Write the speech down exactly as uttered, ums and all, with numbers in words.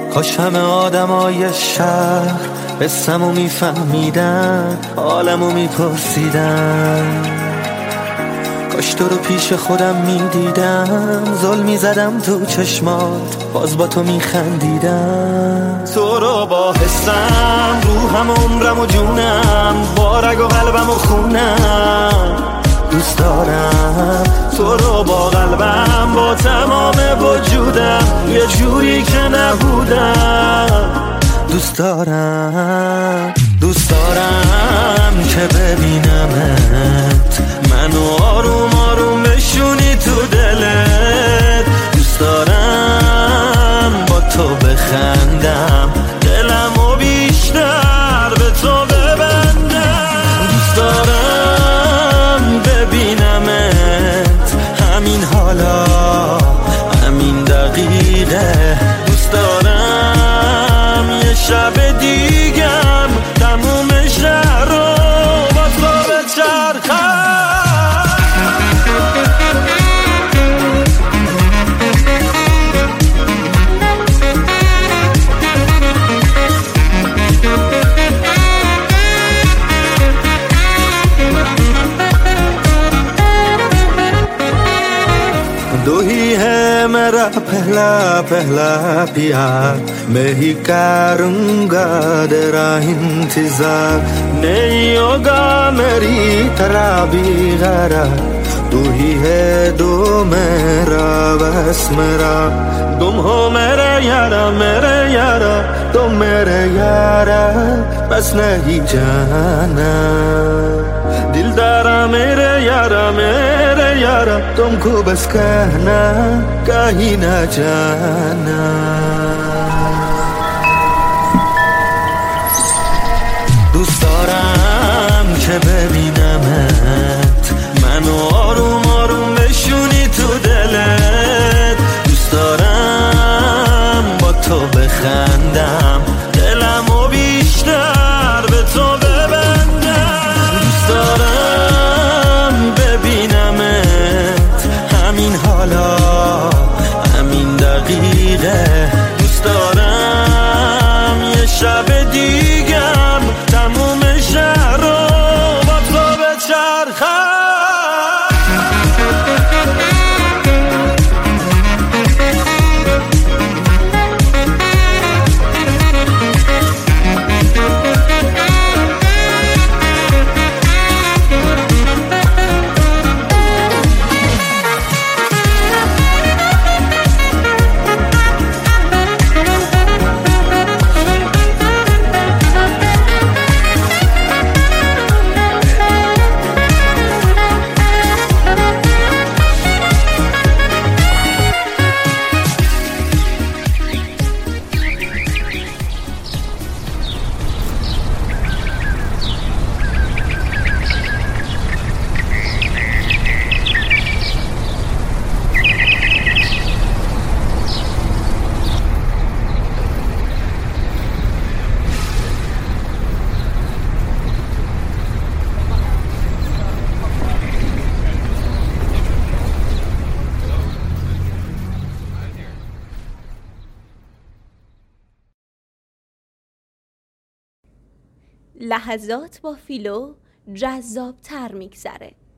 کاش همه آدمای شهر قصه‌مو میفهمیدن، حالمو میپرسیدن. کاش تو رو پیش خودم میدیدم، ظلم میزدم تو چشمات، باز با تو میخندیدم. تو رو با حسم، روحم و عمرم و جونم، با رگ و قلبم و خونم دوست دارم. تو رو با قلبم، با تمام وجودم، یه جوری که نبودم دوست دارم. دوست دارم که ببینمت، منو آروم آروم بشونی تو دلت. دوست دارم با تو بخندم، دلمو بیشتر به تو ببندم. دوست دارم ببینمت همین حالا، همین دقیقه. دوست دارم یه شب دیگم تموم شهر رو با تو بچرخم. दो ही है मेरा पहला पहला प्यार, मैं ही करूँगा तेरा इंतजार। नहीं होगा मेरी तरह भी गैर, तू ही है दो मेरा बस मेरा। तुम हो मेरे यारा मेरे यारा, तुम मेरे यारा बस नहीं जाना। दिलदारा मेरे यारा मेरे यारा, तुमको बस कहना कहीं ना जाना। دوست دارم که ببینمت، منو آروم آروم بشونی تو دلت. دوست دارم با تو بخندم، دلمو بیشتر به تو ببندم. دوست دارم ببینمت همین حالا، همین دقیقه. دوست دارم یه شب دیگم تموم شهر رو با تو بچرخم. لحظات با فیلو جذاب تر میگذره.